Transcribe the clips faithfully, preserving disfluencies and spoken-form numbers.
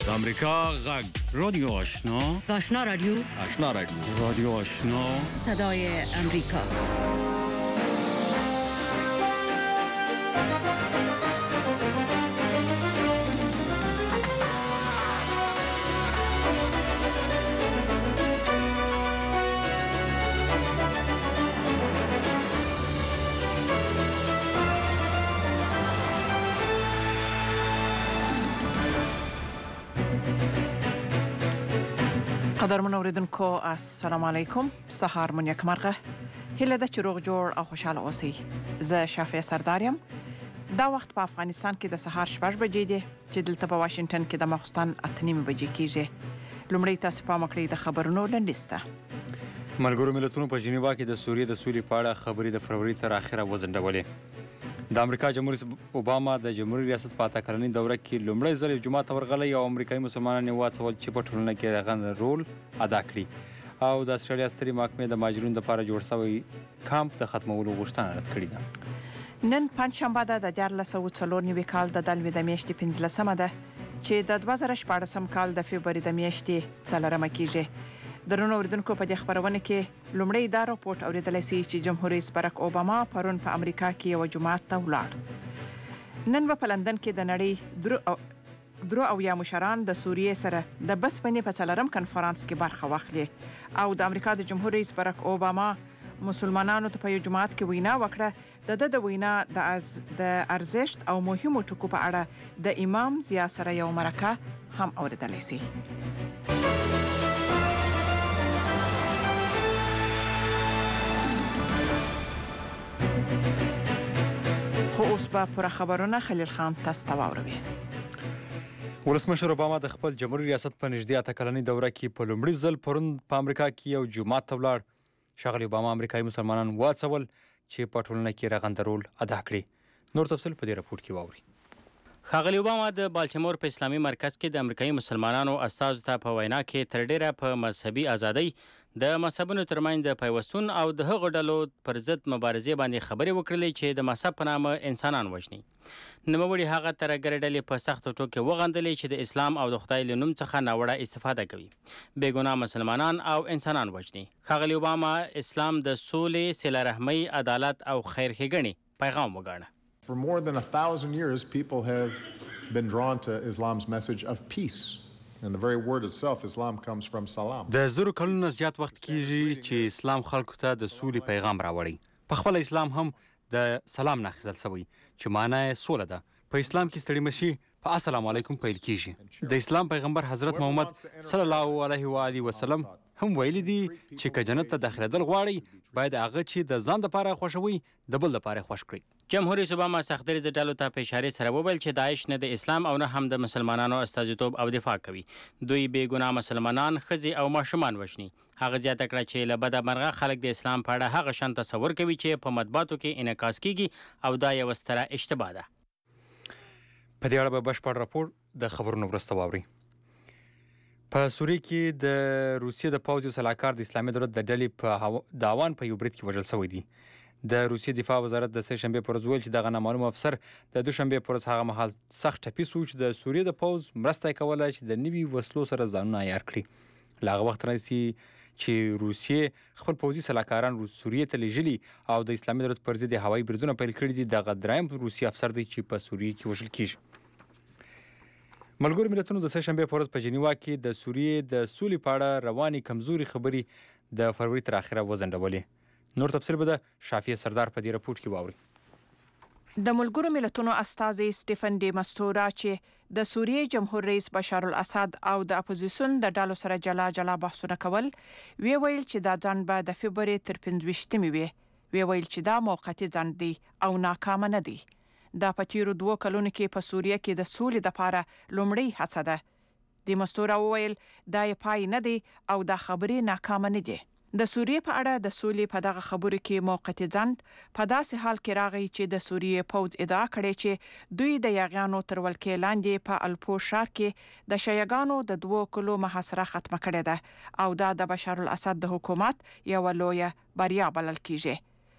امریکا غږ رادیو آشنا آشنا رادیو آشنا رادیو رادیو آشنا صدای امریکا. قدرمن اوریدونکو السلام علیکم. سهار مون یک مرغه هله د چروغ جوړ او خوشاله اوسئ. زه شافعه سردارم. دا وخت په افغانستان کې د سهار شپږ بجې دي چې دلته په واشنگټن کې د ماخوستن اته نیمې بجې کیږي. لومړی تاسو پام وکړئ د خبرونو لنډیسته. ملګرو ملتونو په جنیوا کې د سوریې د سولې په اړه خبرې د فروری تر اخره وځنډولې. د امریکا جمهور رئیس اوباما د جمهوریت ریاست په اته کلنۍ دوره کې لومړی ځل یو جومات ته ورغلی او امریکایي مسلمانان یې واڅول چې په ټولنه کې رغنده رول ادا کړي او د استرالیا سترې محکمې د مهاجرینو لپاره جوړ شوی کامپ د ختمولو غوښتنه رد کړې ده. نن پنجشنبه ده د دیارلس سوه څلور نوي کال د دلمې د میاشتې پنځلسمه ده چې د دوه زره شپاړسم کال د فبروري د میاشتې څلورمه کیږي. درنو اوریدونکو په دې خبرونه کې لومړی دا راپورټ اوریدلی سئ چې جمهور رئیس برک اوباما پرون په امریکا کې یو جومات ته ولاړ. نن به په لندن کې د نړۍ درو او درو او یا مشران د سوریې سره د بسپنې په څلورم کنفرانس کې برخه واخلي او د امریکا د جمهور رئیس برک اوباما مسلمانانو ته په یو جومات کې وینا وکړه. د د د وینا د از د ارزښت او مهمو ټکو په اړه د امام ضیا سره یو مرکه هم اوریدلی سئ. خو اوس به پوره خبرونه خلیل خان تاسو ته واوروي. ولسمشر اوباما د خپل جمهوري ریاست په نږدې اته کلنۍ دوره کې په لومړي ځل پرون په امریکا کې یو جومات ته ولاړ. ښاغلي اوباما امریکایي مسلمانان واڅول چې په ټولنه کې رغنده رول ادا کړي. نور تفصیل په دې راپورټ کې واورئ. ښاغلي اوباما د بالټیمور په اسلامي مرکز کې د امریکایي مسلمانانو استازو ته په وینا کې تر ډیره په مذهبي ازادۍ د مذهبونو ترمنځ د پیوستون او د هغو ډلو پر ضد مبارزې باندې خبرې وکړلې چې د مذهب په نامه انسانان وژني. نوموړي هغه ترهګرې ډلې په سختو ټکو وغندلې چې د اسلام او د خدای له نوم څخه ناوړه استفاده کوي، بېګناه مسلمانان او انسانان وژني. ښاغلي اوباما اسلام د سولې، صله رحمۍ، عدالت او خیر ښېګڼې پیغام وګاڼه. For more than a thousand years, people have been drawn to Islam's message of peace. And the very word itself, Islam, comes from salam. د زرو کلونو زیات وخت کیږي چې اسلام خلکو ته د سولې پیغام راوړي. په خپل اسلام هم د سلام نه اخیستل شوی چې معنی یې سوله ده. په اسلام کې ستړي مشي په السلام علیکم پیل کیږي. د اسلام پیغمبر حضرت محمد صلی الله علیه و آله وسلم هم ویلي دي چې که جنت ته داخلېدل غواړئ باید هغه چې د ځان دپاره خوښوئ د بل دپاره خوښ کړئ. جمهور رئیس اوباما سختدریځه ډلو ته په اشارې سره وویل چې داعش نه د اسلام او نه هم د مسلمانانو استازیتوب او دفاع کوي. دوی بېګناه مسلمانان، ښځې او ماشومان وژني. هغه زیاته کړه چې له بده مرغه خلک د اسلام په اړه هغه شان تصور کوي چې په مطبوعاتو کې انعکاس کیږي او دا یوه ستره اشتباه ده. په دې اړه به بشپړ راپور د خبرونو وروسته واورئ. په سوریې کې د روسیې د پوځ یو سلاکار د اسلامي دولت د ډلې په د اوان په یو برید کې وژل شوی دی. د روسیې دفاع وزارت د سه شنبې پر ورځ ویل چې دغه نامعلوم افسر د دوشنبې پر ورځ هغه مهال سخت ټپي شو چې د سوریې د پوځ مرسته یې کوله چې د نوي وسلو سره ځانونه عیار کړي. له هغه وخت راهیسې چې روسیې خپل پوځي سلاکاران سوریې ته لیږلي او د اسلامي دولت پر ضد هوایي بریدونه پیل کړي دي، دغه دریم روسي افسر دی چې په سوریې کې وژل کیږي. ملګرو ملتونو د سه شنبې پر ورځ په جنیوا کې د سوریې د سولې په اړه روانې کمزوري خبرې د فروری تر اخره وځنډولې. نور تفصیل به د شافعه سردار په دې راپورټ کې واورئ. د ملګرو ملتونو استازی سټیفن ډي مستورا چې د سوریې جمهور رئیس بشار الاسد او د اپوزیسیون د ډلو سره جلا جلا بحثونه کول، وی ویل چې دا ځنډ به د فبروري تر پنځویشتمې وي. وی ویل چې دا موقتي ځنډ دی او ناکامه نه دی. دا په تیرو دوو کلونو کې په سوریه کې د سولې دپاره لومړۍ هڅه ده. د مستورا وویل دا یې پای نه دی او دا خبرې ناکامه نه دي. د سوریې په اړه د سولې په دغه خبرو کې موقتي ځنډ په داسې حال کې راغی چې د سوریې پوځ ادعا کړې چې دوی د یاغیانو تر ولکې لاندې په الپو ښار کې د شیعګانو د دوو کلو محاصره ختمه کړې ده او دا د بشار الاسد د حکومت یوه لویه بریا بلل کیږي.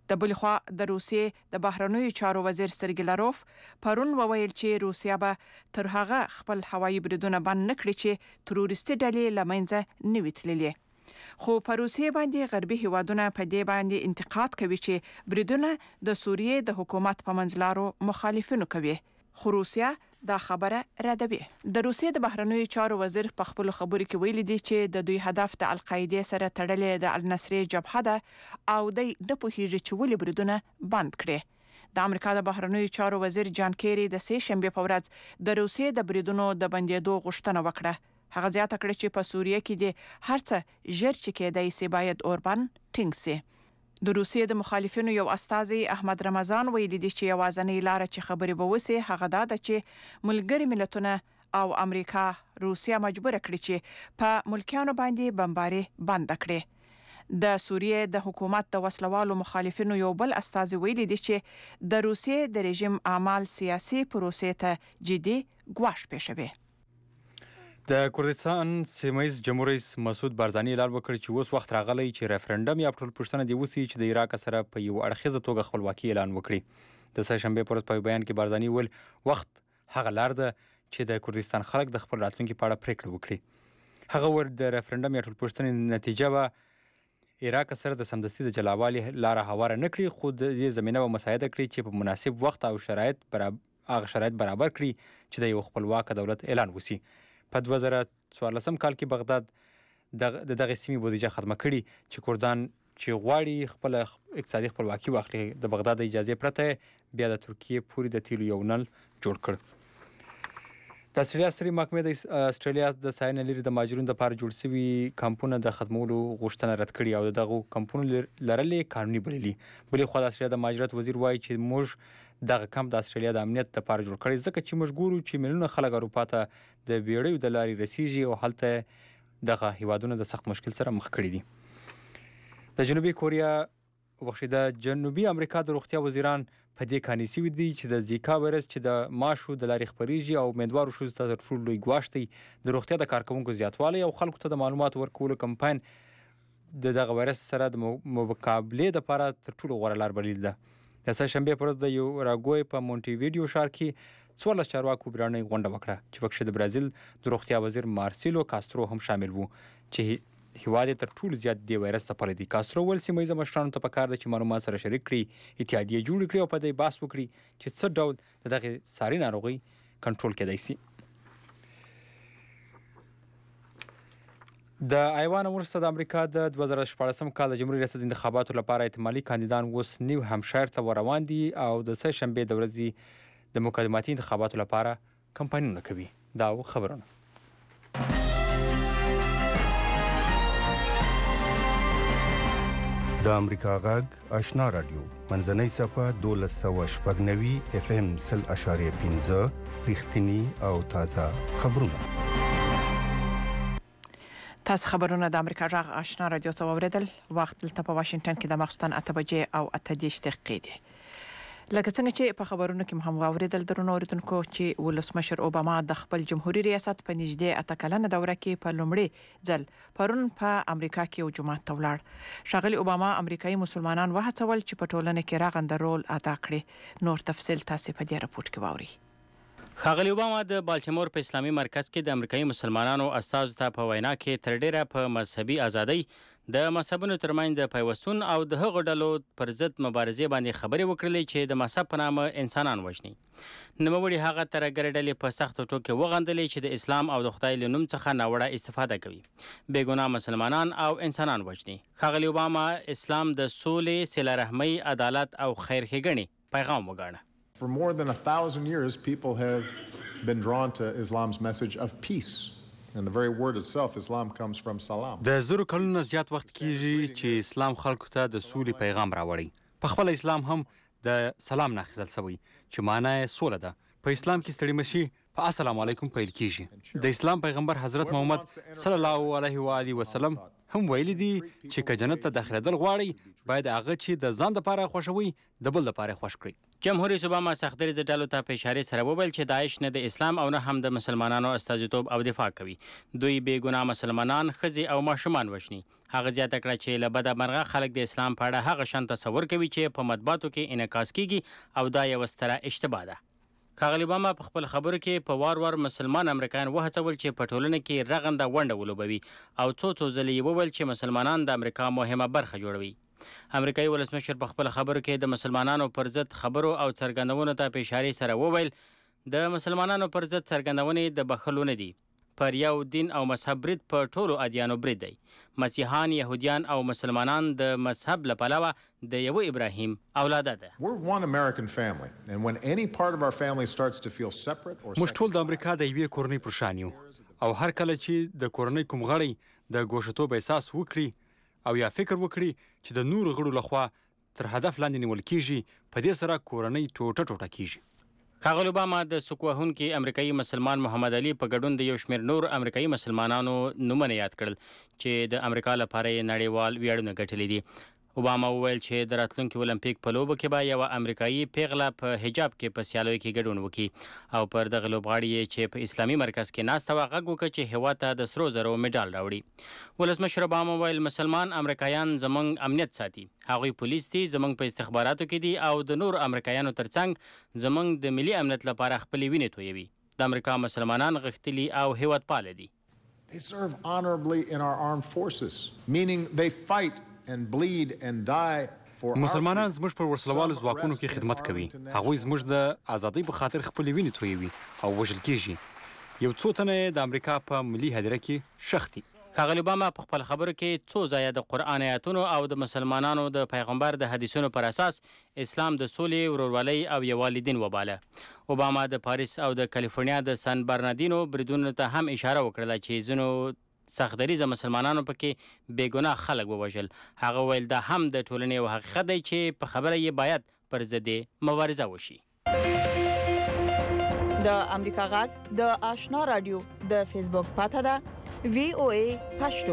د بل خوا د روسیې د بهرنیو چارو وزیر سرګی لاروف پرون وویل چې روسیا به تر هغه خپل هوایي بریدونه بند نکړي چې تروریستي ډلې لمنځه نه وي تللي. خو په روسیې باندې غربي هیوادونه په دې باندې انتقاد کوي چې بریدونه د سوریې د حکومت په منځلارو مخالفینو کوي. خو روسیا دا خبره ردوي. د روسیې د بهرنیو چارو وزیر په خپل خبرو کې ویلي دی چې د دوی هدف د القاعده سره تړلې د النصرې جبهه ده او د نه پوهیږي چې ولې بریدونه بند کړي. د امریکا د بهرنیو چارو وزیر جان کیری د سه شنبه په ورځ د روسیې د بریدونو د بندیدو غوښتنه وکړه. هغه زیاته کړه چې په سوریه کې د هرڅه ژر چې کېدای سي باید اوربان ټینګ سي. د روسیې د مخالفینو یو استازي احمد رمضان ویلي دی چې یوازنۍ لار چې خبرې به وسی هغه دا ده چې ملګری ملتونه او امریکا روسیا مجبور کړي چې په ملکیانو باندې بمباري بند کړي. د سوریې د حکومت د وسلوالو مخالفینو یو بل استازي ویلي دی چې د روسیې د رژیم اعمال سیاسي پروسې ته جدي ګواښ پېښوي. د کردستان سیمه‌ییز جمهور رئیس مسعود بارزاني اعلان وکړ چې اوس وخت راغلی چې ریفرنډم یا ټولپوښتنه دې وشي چې د عراق سره په یو اړخیزه توګه خپلواکي اعلان وکړي. د سه شنبې پر ورځ په بیان کې بارزاني ویل وخت هغه لار ده چې د کردستان خلک د خپل راتلونکي په اړه پریکړه وکړي. هغه ور د ریفرنډم یا ټولپوښتنې نتیجه به عراق سره د سمدستي د جلاوالي لار هواره نه کړي، خو د دې زمينه به مساعده کړي چې په مناسب وخت او شرایط برابر هغه شرایط برابر کړي چې د یو خپلواک دولت اعلان وشي. په دوه زره څوارلسم کال کې بغداد د دغه سیمې بودیجه ختمه کړي چې کردان چې غواړي خپل اقتصادي خپلواکي واخلي د بغداد د اجازه پرته بیا د ترکیه پورې د تیلو یو نل جوړ کړ. د استرالیا ستري محکمې د استرالیا د ساين لري د ماجرونو لپاره جوړ شوي کمپونه د ختمولو غوښتنه رد کړې او دغه کمپونه لرلې قانوني بللي. بلې خو د استرالیا د ماجرات وزیر وایي چې موږ دغه کمپ د استرالیا د امنیت لپاره جوړ کړی ځکه چې موږ ګورو چې میلیونه خلک اروپا ته د بیړیو د لارې رسیږي او هلته دغه هیوادونه د سخت مشکل سره مخ کړي دي. د جنوبي کوریا وخت د جنوبي امریکا د روغتیا وزیران په دې کاني سوي دي چې د زیکا وایرس چې د ماشو د لارې خپريږي او امیدوارو شو ته تر ټولو لوی ګواښ دی د روغتیا د کارکونکو زیاتوالی او خلکو ته د معلومات ورکولو کمپاین د دغه وایرس سره د مقابله لپاره تر ټولو غوره لار بلل ده. د سه شنبې پر ورځ د یو راګوي په مونټي ویډیو ښار کې څوارلس چارواکو بیړنۍ غونډه وکړه چې پکې د برازیل د روغتیا وزیر مارسیلو کاسترو هم شامل وو چې هیواد تر ټولو زیات د وایرس څخه پلي دي. کاسترو ول سیمه ییز مشرانو ته پکار ده چې معلومات سره شریک کړي، اتحادیه جوړ کړي او په دې بحث وکړي چې څه ډول دغه ساري ناروغي کنټرول کېدای شي. د ایوان وروسته د امریکا د دوه زره شپاړسم کال د جمهوریت ریاست انتخاباتو لپاره احتمالي کاندیدان اوس نیو همشایر ته روان دي او د سه شنبې د ورځې د مقدماتي انتخاباتو لپاره کمپاینونه کوي. دا خبرونه د امریکا غږ آشنا رادیو منځنۍ صفه دولس سوه شپږ نوي اف ام سل اشاریه پنځه رښتینی او تازه خبرونه. تاسو خبرونه د امریکا غږ آشنا رادیو څخه اوریدل. وخت دلته په واشنگټن کې د مخستان اته بجې او اته دېرش دقیقې دي. لکه څنګه چې په خبرونو کې هم اوریدل درنو اوریدونکو چې ولسمشر اوباما د خپل جمهوریت ریاست په نږدې اته کلنه دوره کې په لومړي ځل پرون په امریکا کې یو جماعت ته ولاړ. ښاغلي اوباما امریکایي مسلمانان وهڅول چې په ټولنه کې راغنده رول ادا کړي. نور تفصیل تاسو په دې راپورټ کې واورئ. ښاغلي اوباما د بالټیمور په اسلامي مرکز کې د امریکایي مسلمانانو استازو ته په وینا کې تر ډیره په مذهبي ازادۍ د مذهبونو ترمنځ د پیوستون او د هغو ډلو پر ضد مبارزې باندې خبرې وکړلې چې د مذهب په نامه انسانان وژني. نوموړي هغه ترهګرې ډلې په سختو ټکو وغندلې چې د اسلام او د خدای له نوم څخه ناوړه استفاده کوي، بېګناه مسلمانان او انسانان وژني. ښاغلي اوباما اسلام د سولې، صله رحمۍ، عدالت او خیر ښېګڼې پیغام وګاڼه. For more than a thousand years, people have been drawn to Islam's message of peace. And the very word itself, Islam, comes from salam. د زرو کلونو زیات وخت کېږي چې اسلام خلکو ته د سولې پیغام راوړي. په خپل اسلام هم د سلام نه اخیستل شوی چې معنی یې سوله ده. په اسلام کې ستړي مشي په السلام علیکم پیل کېږي. د اسلام پیغمبر حضرت محمد صلی الله علیه و آله وسلم هم ویلي دي چې که جنت ته داخلېدل غواړئ باید هغه چې د ځان دپاره خوښوي د بل دپاره خوښ کړئ. جمهور رئیس اوباما سختدریځه ډلو ته په اشارې سره وویل چې داعش نه د اسلام او نه هم د مسلمانانو استازیتوب او دفاع کوي. دوی بې ګناه مسلمانان، ښځې او ماشومان وژني. هغه زیاته کړه چې له بده مرغه خلک د اسلام په اړه هغه شان تصور کوي چې په مطبوعاتو کې انعکاس کیږي او دا یوه ستره اشتباه ده. ښاغلي اوباما په خپل خبرو کې په وار وار مسلمان امریکایان وهڅول چې په ټولنه کې رغنده ونډه ولوبوي او څو څو ځلې یې وویل چې مسلمانان د امریکا مهمه برخه جوړوي. امریکایي ولسمشر په خپل خبرو کې د مسلمانانو پر ضد خبرو او څرګندونو ته په اشارې سره وویل د مسلمانانو پر ضد څرګندونې د بخښلو نه دي. پر یو دین او مذهب برید په ټولو ادیانو برید دی. مسیحیان، یهودیان او مسلمانان د مذهب له پلوه د یوه ابراهیم اولاده ده. موږ ټول د امریکا د یوې کورنۍ پر شان یو او هر کله چې د کورنۍ کوم غړی د ګوښتوب احساس وکړي او یا فکر وکړي چې د نورو غړو لخوا تر هدف لاندې نیول کیږي، په دې سره کورنۍ ټوټه ټوټه کیږي. ښاغلي اوباما د سوک وهونکي امریکایي مسلمان محمد علي په ګډون د یو شمېر نور امریکایي مسلمانانو نومونه یاد کړل چې د امریکا لپاره یې نړیوال ویاړونه ګټلي دي. اوباما وویل چې د راتلونکي اولمپیک په لوبو کې به یوه امریکایي پیغله په حجاب کې په سیالیو کې ګډون وکړي او پر دغه لوبغاړي یې چې په اسلامي مرکز کې ناسته وه غږ وکړه چې هېواد ته د سرو زرو مډال راوړي. ولسمشر اوباما وویل مسلمان امریکایان زموږ امنیت ساتي. هغوی پولیس دي، زموږ په استخباراتو کې دي او د نور امریکایانو ترڅنګ زموږ د ملي امنیت لپاره خپلې وینې تویوي. د امریکا مسلمانان غښتلي او هېوادپاله دي. They serve honorably in our armed forces, meaning they fight and bleed and die for our مسلمانان زموږ پر وسلوالو ځواکونو کې خدمت کوي. هغوی زموږ د ازادۍ په خاطر خپلې وینې تویوي او وژل کیږي. یو څو تنه د امریکا په ملي هدیره کې ښخ دي. ښاغلي اوباما په خپل خبرو کې څو ځایه د قرآن آیاتونو او د مسلمانانو د پیغمبر د حدیثونو پر اساس اسلام د سولې، ورورولۍ او یووالي دین وباله. اوباما د پاریس او د کالیفورنیا د سان برناردینو بریدونو ته هم اشاره وکړه چې ځینو سختدریځه مسلمانانو پکې بې ګناه خلک ووژل. هغه ویل دا هم د ټولنې یو حقیقت دی چې په خبره یې باید پر ضد مبارزه وشي. د امریکا غږ د آشنا رادیو د فیسبوک پاته ده وی او ای پښتو.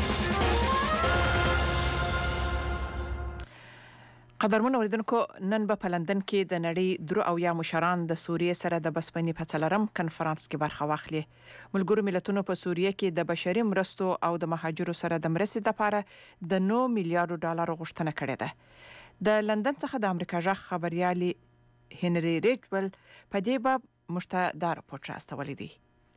قدرمن اوریدونکو، نن به په لندن کې د نړۍ درو او یا مشران د سوریې سره د بسپنې په څلورم کنفرانس کې برخه واخلي. ملګرو ملتونو په سوریې کې د بشري مرستو او د مهاجرو سره د مرستې لپاره د نو میلیارډ ډالر غوښتنه کړې ده. د لندن څخه د امریکا غږ خبريالي هنري ریچول په دې باب مشته دا راپورټ راستولی دی.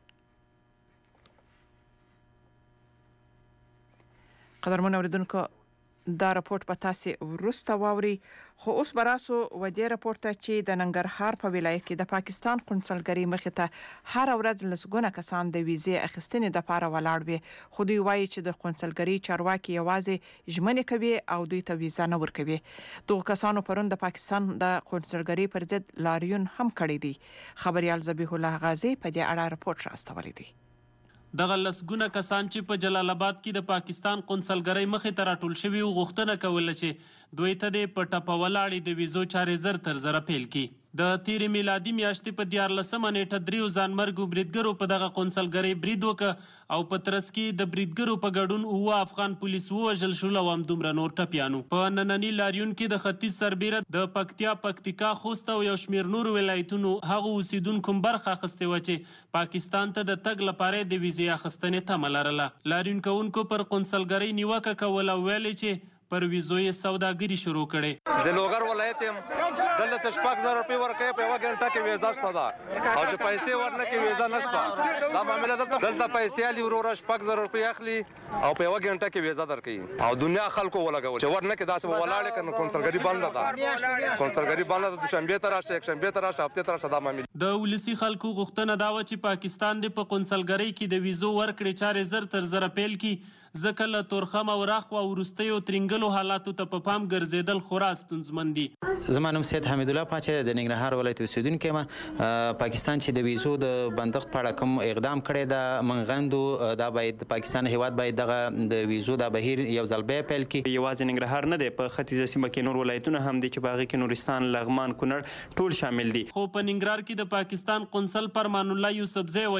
قدرمن اوریدونکو، دا راپورټ به تاسې وروسته واوري، خو اوس به راسو و دې راپورټ ته چې د ننګرهار په ولایت کې د پاکستان قونسلګرۍ مخې ته هره ورځ لسګونه کسان د ویزې اخیستنې دپاره ولاړ وي، خو دوی وایي چې د قونسلګرۍ چارواکي یوازې ژمنې کوي او دوی ته ویزه نه ورکوي. دغو کسانو پرون د پاکستان د قونسلګرۍ پر ضد لاریون هم کړی دی. خبریال ذبیح الله غازی په دې اړه راپورټ راستولی دی. دغه لسګونه کسان چې په جلال آباد کې د پاکستان قونسلګرۍ مخې ته راټول شوي وو غوښتنه کوله چې دوی ته د په ټپه ولاړې د ویزو چارې زر تر زره پیل کړي. د تیرې میلادي میاشتې په دیارلسمه نیټه دریو ځانمرګو بریدګرو په دغه قونسلګرۍ برید وکړ او په ترڅ کې د بریدګرو په ګډون اووه افغان پولیس ووژل شول او همدومره نور ټپیانو. په ننني لاریون کې د ختیځ سربیره د پکتیا، پکتیکا، خوست او یو شمېر نورو ولایتونو هغو اوسیدونکو برخه اخیستې وه چې پاکستان ته د تګ لپاره د ویزې اخیستنې تمه لرله. لاریون کوونکو پر قونسلګرۍ نیوکه کوله او ویلې چې پر ویزو یې سوداګري شروع کړې. د لوګر ولایت یم، دلته ته شپږ زره روپۍ ورکوي، په یوه ګنټه کې ویزه شته ده او چې پیسې ورنه کړي ویزه نشته. دا معامله دلته دلته پیسې الي وروره شپږ زره روپۍ اخلي او په یوه ګنټه کې ویزه درکوي او دنیا خلکو ولګول چې ورنه کړي داسې به ولاړې که نو قونسلګري بنده ده. قونسلګري بنده ده، دوشنبې ته راشه، یکشنبې ته راشه، هفتې ته راشه. دا معاملې د ولسي خلکو غوښتنه دا وه چې پاکستان دې په قونسلګرۍ کې د ویزو ورکړې چارې زر تر زره پیل کړي، ځکه له تورخم او راخوا وروستیو ترینګلو حالاتو ته په پام ګرځېدل خورا ستونزمن دي. زما نوم سید حمید الله پاچا د ننګرهار ولایت اوسیدونکی یم. پاکستان چې د ویزو د بندښت په اړه کوم اقدام کړی ده منغندو، دا باید پاکستان هیواد باید دغه د ویزو دا بهیر یو ځل بیا پیل کړي. یوازې ننګرهار نه دی، په ختیځه سیمه کې نور ولایتونه هم دي چې په هغې کې نورستان، لغمان، کونړ ټول شامل دي. خو په ننګرهار کې د پاکستان قونسل فرمان الله یوسفزی وایي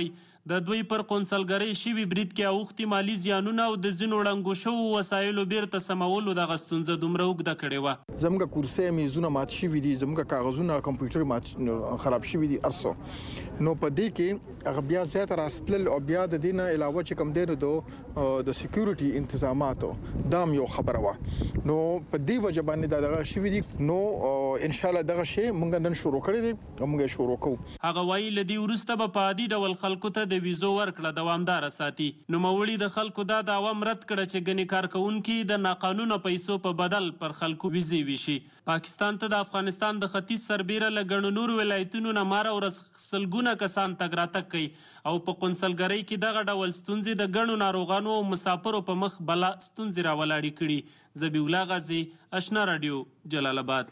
د دوی پر قونسلګرۍ شوي برید کې اوښتي مالي زیانونه او د ځینو ړنګو شوو وسایلو بیرته سمولو دغه ستونزه دومره اوږده کړې وه. زموږ کورسۍ میزونه مات شوي دي، زموږ کاغذونه کمپیوټر مات خراب شوي دي ارسو. نو په دې کې هغه بیا زیات راستل او بیا د دې نه علاوه چې کوم دی نو د سکیورټي انتظاماتو دا هم یو خبره وه. نو په دې وجه باندې دا دغه شوي دي. نو ان شاء الله دغه شی موږ نن شروع کړی دی او موږ یې شروع کوو. هغه وایي له دې وروسته به په عادي ډول خلکو ته د ویزو ورکړه دوامداره ساتي. نوموړي د خلکو دا دعوه رد کړه چې ګنې کارکوونکي د ناقانونه پیسو په بدل پر خلکو ویزې ویشي. پاکستان ته د افغانستان د ختیځ سربیره له ګڼو نورو ولایتونو نه ماره ورځ سلګونه کسان تګ راتګ کوي او په قونسلګرۍ کې دغه ډول ستونزې د ګڼو ناروغانو او مسافرو په مخ بلا ستونزې راولاړې کړي. ذبیح الله غازي، اشنا راډیو، جلال آباد.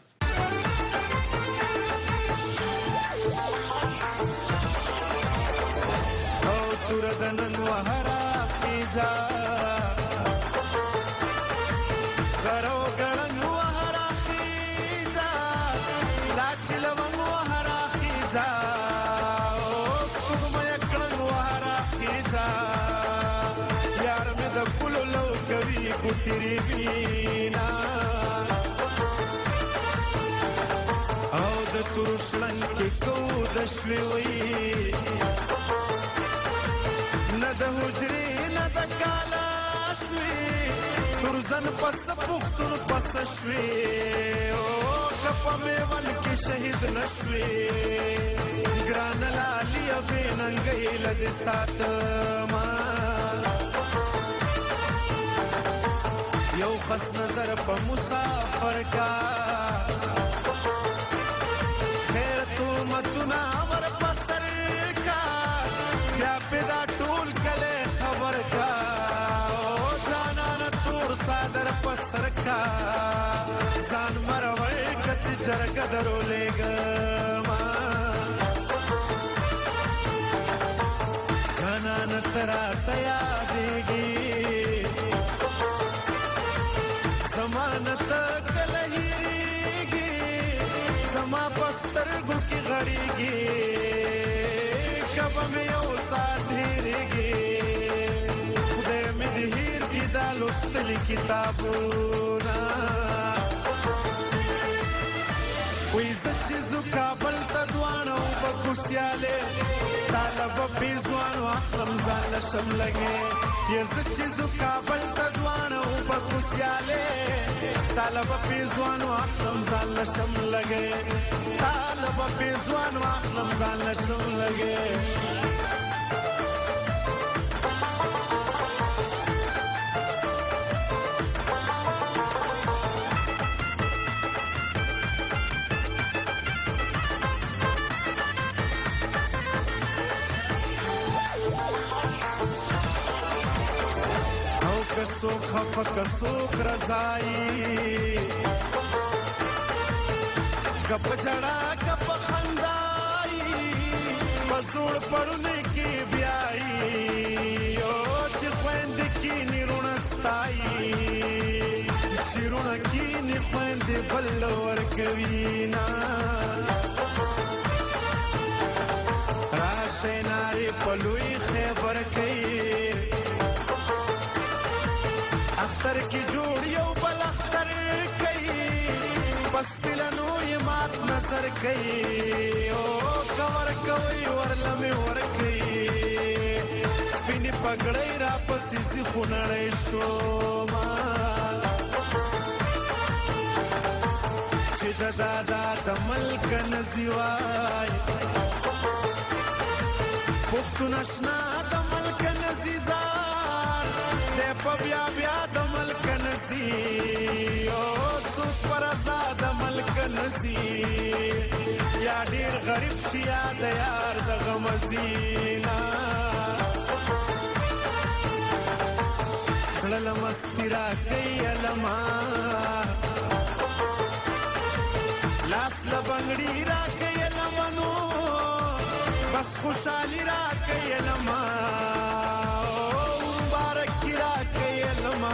او د ترشلنګ کې کو د شوي وي نه د حجرې نه د کالا شوي ترزن پس پختون پس شوي او کپا میون کې شهید نشوي ګران لالي به ننګي لد ساتما یو خس نظر په مسافر کا خیر تو متنا ور پسر کا بیا پیدا ټول کله خبر کا او جانا ن تور صادر پسر کا ځان مروي کچ جرګ درولېګ ما جانا ن ترا تیا دیږي زمانت کلهیږي زما پسترګو کې غړیږي کب مې یو سات هېرېږي خدای مې دې هېر کړي دا لوستلي کتابونه وایي زه چې ځو کابل ته دواړه اوبه کوسیالې تاله به پېزوانو اخلم ځان له شملګې یې زه چې ځو کابل ته دواړه اوبه کوسیالې تاله به پېزوانو اخلم ځان له شملګې تاله به پېزوانو اخلم ځان له شملګې کسوک خفا کسوک رضائی کپ جڑا کپ خندائی بزوڑ پڑھنے کی بیائی او چی خویند کی نیرونستائی چی رون کی نی خویند بلور کوینا راشے ناری پلوی خیبر کئی اختر کی جوڑ یو بل اختر کئی بس پلنو یہ مات نظر کئی او کور کوئی ورلمی ورکی سپینی پگڑی را پسی سی خونڑی شو ما چی دا دادا دا ملک نزیوائی پختو نشنا دا ملک نزیزار دے پا بیا بیا دا ملک نزی او سوک پر ازاد ملک نزی یا دیر غریب شیا دا یار دا غمزینا زلل مستی را کئی علما لاس لبنگڑی را کئی علمانو بس خوشحالی را کئی علما مبارکی را کئی علما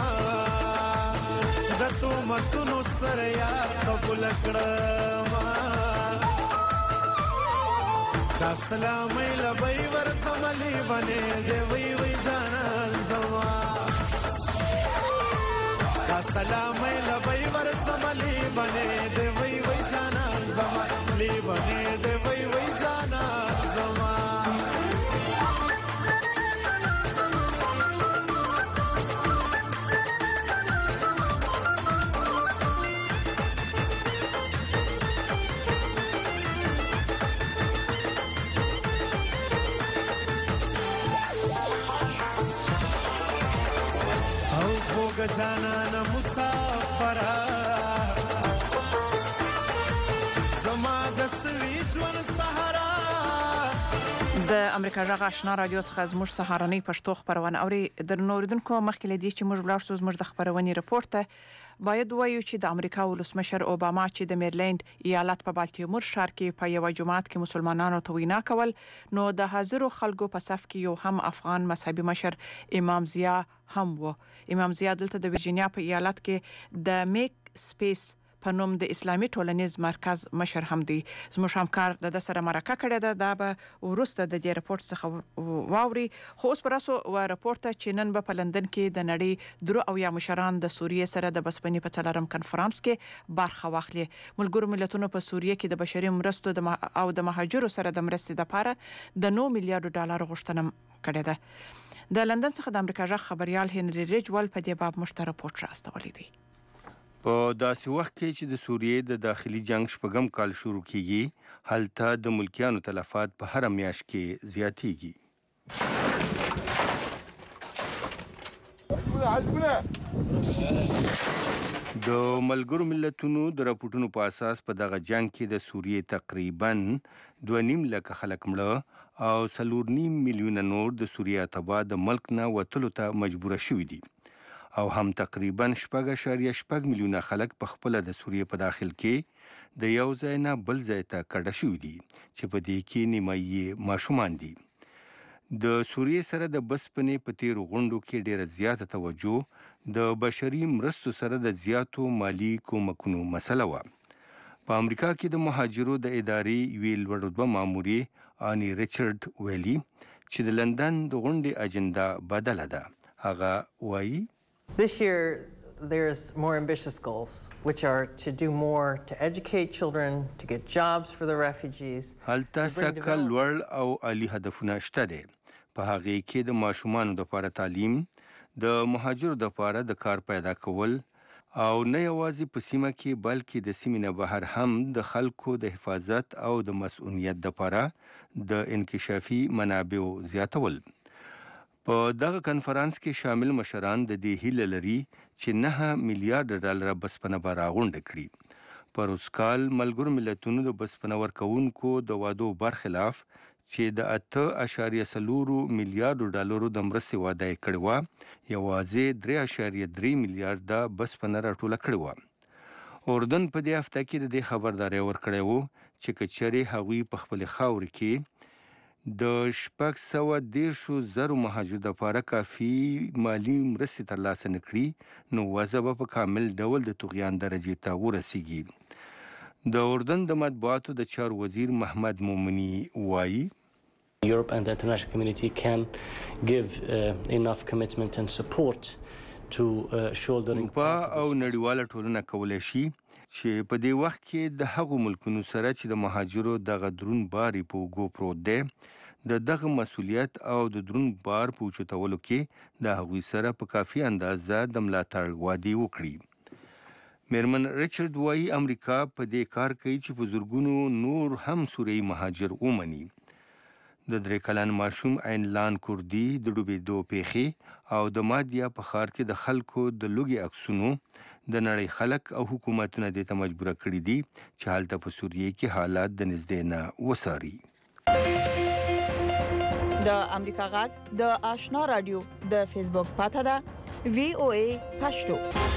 دتو متنو سر یار قبول کرما دا سلامي لبي ورسملي بني دي وي وي جانان زما دا سلامي لبي ورسملي بني دي وي وي جانان زما لي بني دي وي وي جانان زما جانان مسافرا زما د سوي ژوند سهارا د امریکا غږ آشنا رادیو څخه زموږ سهارنۍ پښتو خبرونه اوري د نوردونکو مخکې لدی چې موږ بلار سوز موږ د خبرونې رپورت باید وایو چې د امریکا ولسمشر اوباما چې د میرلند ایالت په بالتیمور ښار کې په یو جماعت کې مسلمانانو ته وینا کول نو د حاضرو خلکو په صف کې یو هم افغان مذهبي مشر امام ضیا هم و. امام ضیا دلته د ورجینیا په ایالت کې د میک سپیس په نوم د اسلامي ټولنیز مرکز مشر هم دی. زموږ همکار د سره مرکه کړې ده دا به ورسته د دې رپورت څخه واوري. خو اوس پراسو و رپورت چې نن په لندن کې د نړۍ درو او یا مشران د سوریې سره د بسپنې په څلورم کنفرانس کې برخه واخلي. ملګرو ملتونو په سوریې کې د بشري مرستو د او د مهاجرو سره د مرستې لپاره د نو میلیارډ ډالر غوښتنه کړې ده. د لندن څخه د امریکا غږ خبريال هنري ریجوال په دې باب مشترک رپورت راستولی دی. په داسې وخت کې چې د سوریې د داخلي جنگ شپږم کال شروع کیږي هلته د ملکیانو تلفات په هر میاشت کې زیاتېږي. د ملګرو ملتونو د راپورټونو په اساس په دغه جنگ کې د سوریې تقریبا دوه نیم لکه خلک مړه او څلور نیم میلیونه نور د سوریې تبا د ملک نه وتلو ته مجبور شوي دي او هم تقریبا شپږ اشاریه شپږ میلیونه خلک په خپل د سوریې په داخل کې د یو ځای نه بل ځای ته کډه شوي دي چې په دې کې نیمایي ماشومان دي. د سوریې سره د بسپنې په تیرو غونډو کې ډیره زیاته توجه د بشري مرستو سره د زیاتو مالی کومکونو مسله وه. په امریکا کې د مهاجرو د ادارې یوې لوړ رتبه ماموري آني ریچارډ ویلي چې د لندن د غونډې اجنډا بدله ده. هغه وایي This year, there's more ambitious goals, which are to do more to educate children, to get jobs for the refugees. هلته سکل لوړ او عالی هدفونه شته دي. په هغه کې د ماشومانو لپاره تعلیم، د مهاجرو لپاره د کار پیدا کول او نه یوازې په سیمه کې بلکې د سیمې نه بهر هم د خلکو د حفاظت او د مسؤلیت لپاره د انکشافي منابعو زیاتول. په دغه کنفرانس کې شامل مشران د دې هیله لري چې نه میلیارډ ډالر بسپنه به راغونډه کړي. په روز کال ملګرو ملتونو د بسپنه ورکوونکو د وعدو برخلاف چې د اته اشاریه څلور میلیارډ ډالرو د مرستې وعده یې کړې وه یوازې درې اشاریه درې میلیارډ بسپنه راټوله کړې وه. اردن په دې هفته کې د دې خبرداری ورکړی و چې که چېرې هغوی په خپلې خاورې کې د شپږ سوه دېرشو زرو مهاجرو لپاره کافي مالي مرستې ترلاسه نه کړي نو وضع به په کامل ډول د طغیان درجې ته ورسیږي. د اردن د مطبوعاتو د چارو وزیر محمد مومني وایي Europe and the international community can give uh, enough commitment and support to uh, shouldering part او نړیواله ټولنه کولای شي چې په دې وخت کې د هغو ملکونو سره چې د مهاجرو دغه درون بار په اوږو پروت دی د دغه مسؤلیت او د درون بار په اوچتولو کې د هغوی سره په کافي اندازه د ملاتړ وعدې وکړي. میرمن ریچارډ وایي امریکا په دې کار کوي چې په زرګونو نور هم سوریایي مهاجر ومني. د درې کلن ماشوم عینلان کوردي د ډوبېدو پیښې او د مادیا په ښار کې د خلکو د لوږې عکسونو د نړۍ خلک او حکومتونه دې ته مجبوره کړي دي چې هلته په سوریې کې حالات د نږدې نه وڅاري. د امریکا غږ د آشنا رادیو د فیسبوک پاته ده وی او ای پښتو.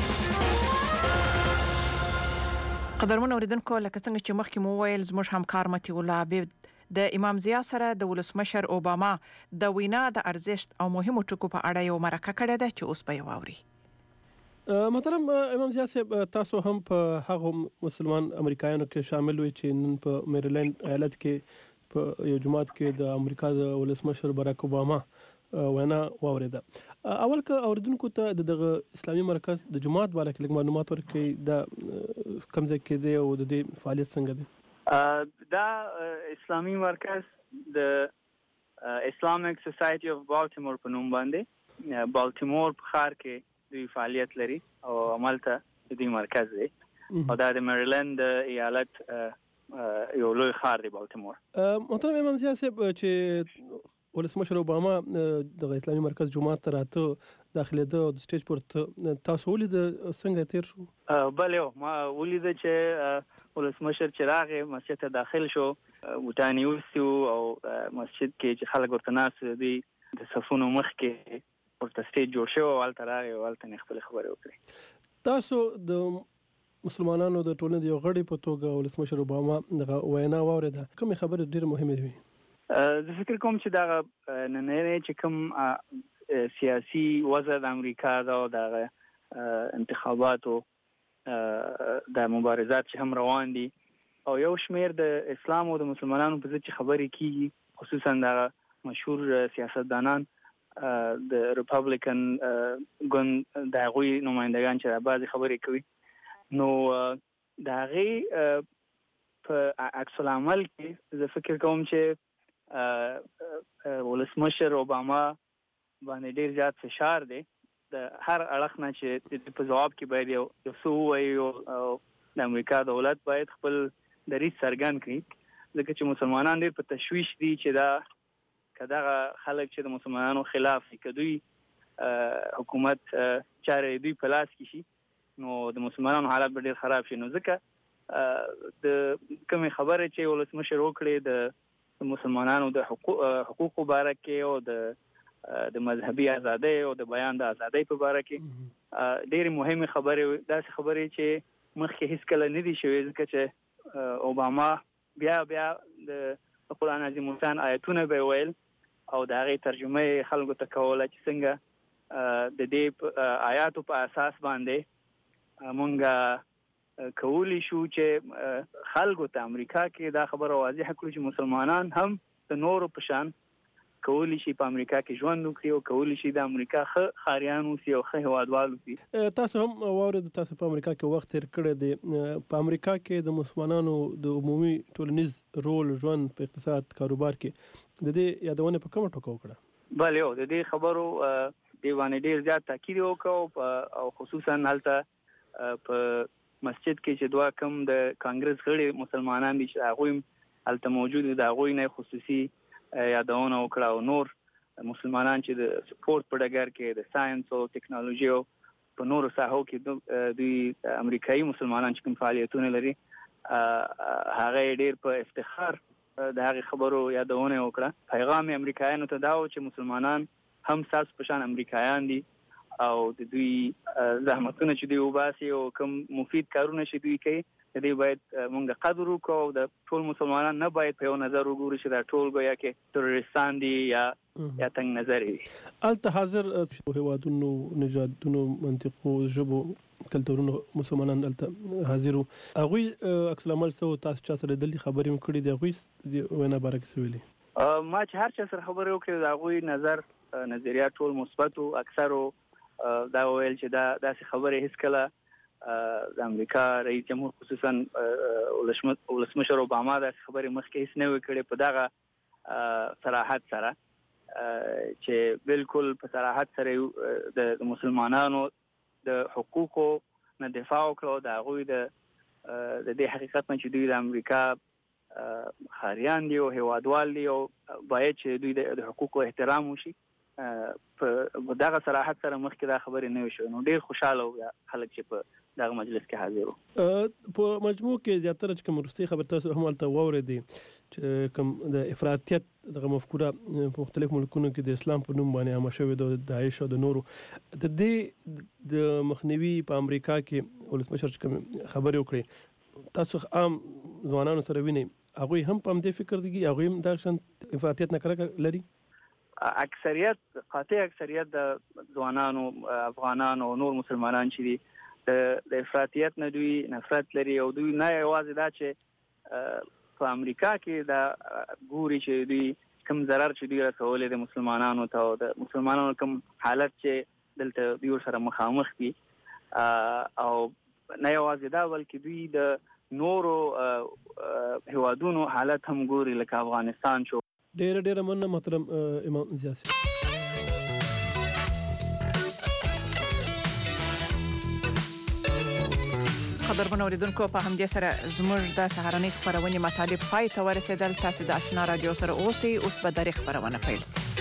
قدرمن اوریدونکو لکه څنګه چې مخکې مو ویل زموږ همکار متي الله عبید د امام ضیا سره د ولسمشر اوباما د وینا د ارزښت او مهمو ټکو په اړه یو مرکه کړې ده چې اوس به یې واوري. محترم امام ضیا صاحب تاسو هم په هغه مسلمان امریکایانو کې شامل وي چې نن په میریلند ایالت کې په یو جماعت کې د امریکا د ولسمشر باراک اوباما وینا واوریده اول که اوریدونکو ته دغه اسلامي مرکز د جماعت باره کې معلومات ورکړي دا کوم ځای کې دی او د دې فعالیت څنګه دی؟ دا اسلامي مرکز د اسلامیک سوسایټي اف بالټیمور په نوم باندې بالټیمور په ښار کې دوی فعالیت لري او عملته د دې مرکز دی او دا د میریلند ایالت یو لوی ښار دی بالټیمور. محترم امام ضیاء صاحب چې ولسمشر اوباما د اسلامي مرکز جماعت ته راته داخليده او د سټیج پر تاسو ولید څنګه تیر شو؟ بله ما ولید چې ولسمشر چې راغی مسجد ته داخل شو وټانی وسو او مسجد کې چې خلک ورته ناست دي د صفونو مخ کې ورته سټیج جوړ شو او هلته راغی او هلته خپل خبرې وکړي. تاسو د مسلمانانو د ټولنې یو غړي په توګه ولسمشر اوباما دغه وینا واوریده کومې خبرې ډېرې مهمې دي؟ زه فکر کوم چې دا نننی چې کوم سیاسي وضع د امریکا دا او د انتخاباتو د مبارزات چې هم روان دي او یو شمیر د اسلام او د مسلمانانو په ضد خبرې کیږي خصوصا د مشهور سیاستدانان د ریپابلیکن ګوند د هغوی نمایندګان چې بعضې خبرې کوي نو د هغې په عکس العمل کې زه فکر کوم چې ولسمشر اوباما باندې ډیر زیات فشار دی د هر اړخ نه چې په جواب کې باید یو څه ووایي او د امریکا دولت باید خپل دریځ څرګند کړي ځکه چې مسلمانان ډیر په تشویش دي چې دا که دغه خلک چې د مسلمانانو خلاف دي که دوی حکومت چارې دوی په لاس کې شي نو د مسلمانانو حالت به ډیر خراب شي. نو ځکه د کومې خبرې چې ولسمشر وکړي د د مسلمانانو د حقوقو باره کې او د د مذهبي ازادۍ او د بیان د ازادۍ په باره کې ډېرې مهمې خبرې داسې خبرې چې مخکې هیڅکله نه دي شوې ځکه چې اوباما بیا بیا د قرآن عظیم الشان آیتونه به ویل او د هغې ترجمه یې خلکو ته کوله چې څنګه د دې آیاتو په اساس باندې مونږ کولی شو چې خلکو ته امریکا کې دا خبره واضح کړو چې مسلمانان هم د نورو په شان کولی شي په امریکا کې ژوند وکړي او کولی شي د امریکا ښه ښاریان اوسي او ښه هیوادوال اوسي. تاسو هم واورئ تاسو په امریکا کې وخت تیر کړی دی په امریکا کې د مسلمانانو د عمومي ټولنیز رول ژوند په اقتصاد کاروبار کې د دې یادونه په کومه ټکو وکړه؟ بله یو د دې خبرو دې باندې ډېر زیات تاکید وکړو او خصوصا هلته په مسجد کې چې دوه کم د کانګرس غړي مسلمانان دي چې هغوی هلته موجود دي د هغوی نه خصوصي یادونه وکړه او نور مسلمانان چې د سپورت په ډګر کې د ساینس او ټکنالوژي او په نورو ساحو کې دوی امریکایي مسلمانان چې کوم فعالیتونه لري هغه ډېر په افتخار د هغې خبرو یادونه وکړه. پیغام یې امریکایانو ته دا و چې مسلمانان هم ستاسو په شان امریکایان دي او د دوی زحمتونه چې دوی وباسي او کوم مفید کارونه چې دوی کوي د دې باید مونږ قدر وکړو او د ټول مسلمانان نه باید په یو نظر وګورو چې دا ټول ګویا کې تروریستان دي یا یا تنګ نظر دي. هلته حاضر هیوادونو نژادونو منطقو ژبو کلتورونو مسلمانان هلته حاضر وو هغوی عکس العمل څه و تاسو چا سره لیدلي خبرې مو کړي د هغوی د وینا باره کې څه ویلي؟ ما چې هر چا سره خبرې وکړې د هغوی نظر نظریات ټول مثبت وو. اکثرو دا ویل چې دا داسې خبرې هیڅکله د امریکا رئیس جمهور خصوصا ولسمشر اوباما داسې خبرې مخکې هیڅ نه وي کړې په دغه صراحت سره چې بالکل په صراحت سره د مسلمانانو د حقوقو نه دفاع وکړو د هغوی د د دې حقیقت نه چې دوی د امریکا ښاریان دي او هیوادوال دي او باید چې دوی د حقوقو احترام وشي. په دغه صراحت سره مخکې دا خبرې نه وي شوې نو ډېر خوشحاله وو خلک چې په دغه مجلس کې حاضر وو. په مجموع کې زیاتره چې کوم وروستۍ خبر تاسو هم هلته واورېدې چې کوم د افراطیت دغه مفکوره په مختلفو ملکونو کې د اسلام په نوم باندې عامه شوې ده د داعش او د نورو د دې د مخنیوي په امریکا کې ولسمشر چې کوم خبرې وکړې تاسو عام ځوانانو سره وینئ هغوی هم په همدې فکر دي هغوی هم دغه شان افراطیت نه کرکه لري؟ اکثریت قاطع اکثریت د ځوانانو افغانانو او نور مسلمانان چې دي د افراطیت نه دوی نفرت لري او دوی نه یوازې دا چې په امریکا کې دا ګوري چې دوی کم ضرر چې دوی رسولې د مسلمانانو ته او د مسلمانانو کم حالت چې دلته دوی سره مخامخ دي او نه یوازې دا بلکې دوی د نورو هیوادونو حالت هم ګوري لکه افغانستان شو. ډېر ډېر مننه محترم امام زیاسي. قدرمن اوریدونکو په همدې سره زموږ د سهارنۍ خبرونې مطالب پای ته ورسېدل. تاسو د آشنا رادیو سره اوسئ. اوس به د خبرونه پیل شي.